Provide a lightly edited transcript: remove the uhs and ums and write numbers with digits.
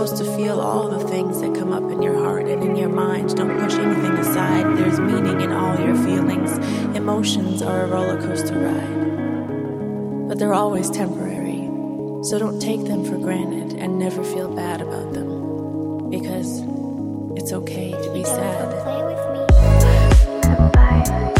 supposed to feel all the things that come up in your heart and in your mind. Don't push anything aside. There's meaning in all your feelings. Emotions are a roller coaster ride, but they're always temporary. So don't take them for granted and never feel bad about them, because it's okay to be sad. Play with me. Bye.